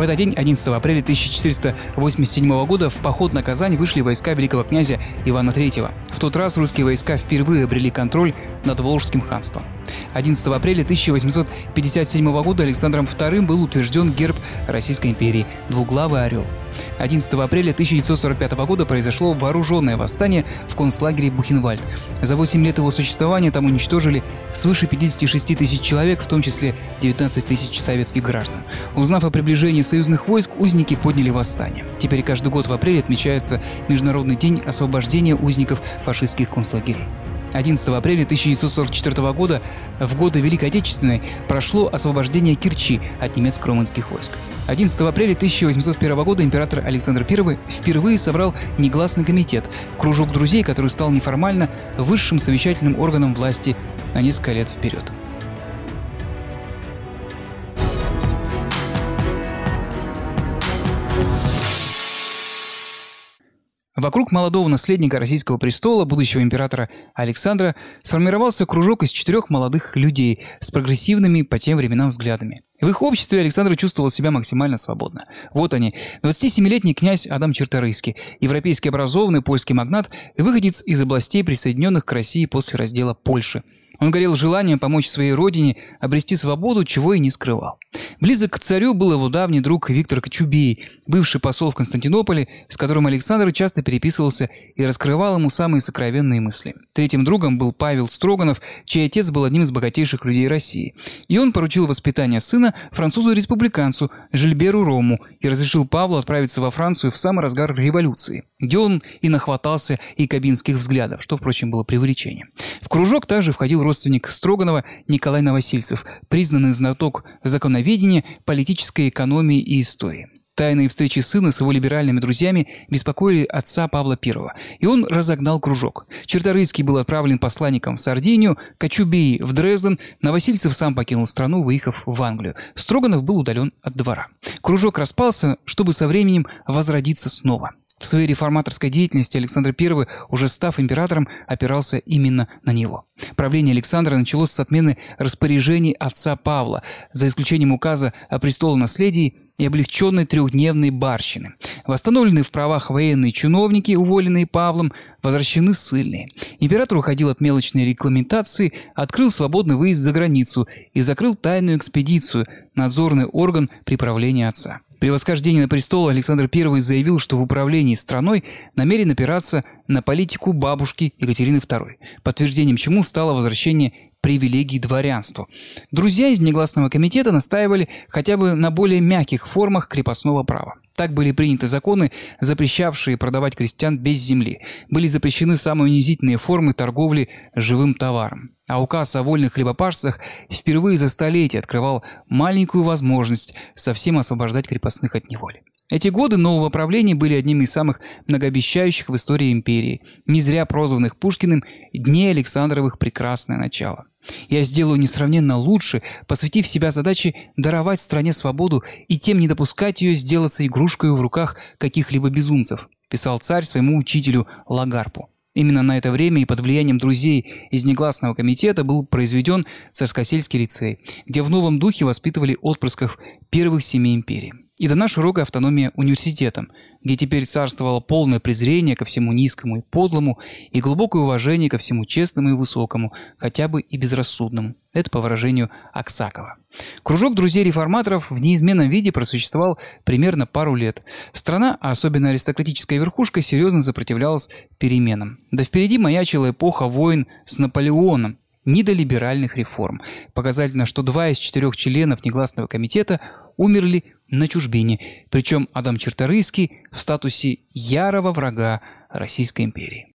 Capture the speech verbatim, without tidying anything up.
этот день, одиннадцатого апреля тысяча четыреста восемьдесят седьмого года, в поход на Казань вышли войска великого князя Ивана Третьего. В тот раз русские войска впервые обрели контроль над Волжским ханством. одиннадцатого апреля тысяча восемьсот пятьдесят седьмого года Александром вторым был утвержден герб Российской империи – двуглавый орел. одиннадцатого апреля тысяча девятьсот сорок пятого года произошло вооруженное восстание в концлагере Бухенвальд. За восемь лет его существования там уничтожили свыше пятьдесят шесть тысяч человек, в том числе девятнадцать тысяч советских граждан. Узнав о приближении союзных войск, узники подняли восстание. Теперь каждый год в апреле отмечается Международный день освобождения узников фашистских концлагерей. одиннадцатого апреля тысяча девятьсот сорок четвёртого года, в годы Великой Отечественной, прошло освобождение Керчи от немецко-румынских войск. одиннадцатого апреля тысяча восемьсот первого года император Александр Первый впервые собрал негласный комитет, кружок друзей, который стал неформально высшим совещательным органом власти на несколько лет вперед. Вокруг молодого наследника российского престола, будущего императора Александра, сформировался кружок из четырех молодых людей с прогрессивными по тем временам взглядами. В их обществе Александр чувствовал себя максимально свободно. Вот они, двадцатисемилетний князь Адам Черторийский, европейски образованный польский магнат, выходец из областей, присоединенных к России после раздела Польши. Он горел желанием помочь своей родине обрести свободу, чего и не скрывал. Близок к царю был его давний друг Виктор Кочубей, бывший посол в Константинополе, с которым Александр часто переписывался и раскрывал ему самые сокровенные мысли. Третьим другом был Павел Строганов, чей отец был одним из богатейших людей России. И он поручил воспитание сына французу-республиканцу Жильберу Рому и разрешил Павлу отправиться во Францию в самый разгар революции, где он и нахватался и кабинских взглядов, что, впрочем, было преувеличением. В кружок также входил родственник Строганова Николай Новосельцев, признанный знаток законоведения, политической экономии и истории. Тайные встречи сына с его либеральными друзьями беспокоили отца Павла Первого, и он разогнал кружок. Черторийский был отправлен посланником в Сардинию, Кочубей в Дрезден, Новосельцев сам покинул страну, выехав в Англию. Строганов был удален от двора. Кружок распался, чтобы со временем возродиться снова. В своей реформаторской деятельности Александр Первый, уже став императором, опирался именно на него. Правление Александра началось с отмены распоряжений отца Павла, за исключением указа о престолонаследии и облегченной трехдневной барщины. Восстановлены в правах военные чиновники, уволенные Павлом, возвращены ссыльные. Император уходил от мелочной регламентации, открыл свободный выезд за границу и закрыл тайную экспедицию, надзорный орган при правлении отца. При восхождении на престол Александр Первый заявил, что в управлении страной намерен опираться на политику бабушки Екатерины Второй, подтверждением чему стало возвращение привилегий дворянству. Друзья из негласного комитета настаивали хотя бы на более мягких формах крепостного права. Так были приняты законы, запрещавшие продавать крестьян без земли. Были запрещены самые унизительные формы торговли живым товаром. А указ о вольных хлебопашцах впервые за столетие открывал маленькую возможность совсем освобождать крепостных от неволи. Эти годы нового правления были одними из самых многообещающих в истории империи, не зря прозванных Пушкиным «Дней Александровых прекрасное начало». «Я сделаю несравненно лучше, посвятив себя задаче даровать стране свободу и тем не допускать ее сделаться игрушкой в руках каких-либо безумцев», писал царь своему учителю Лагарпу. Именно на это время и под влиянием друзей из негласного комитета был произведен Царскосельский лицей, где в новом духе воспитывали отпрысков первых семей империи. И дана широкая автономия университетам, где теперь царствовало полное презрение ко всему низкому и подлому и глубокое уважение ко всему честному и высокому, хотя бы и безрассудному. Это по выражению Аксакова. Кружок друзей-реформаторов в неизменном виде просуществовал примерно пару лет. Страна, а особенно аристократическая верхушка, серьезно сопротивлялась переменам. Да впереди маячила эпоха войн с Наполеоном, ни до либеральных реформ. Показательно, что два из четырех членов негласного комитета умерли на чужбине, причем Адам Черторийский в статусе ярого врага Российской империи.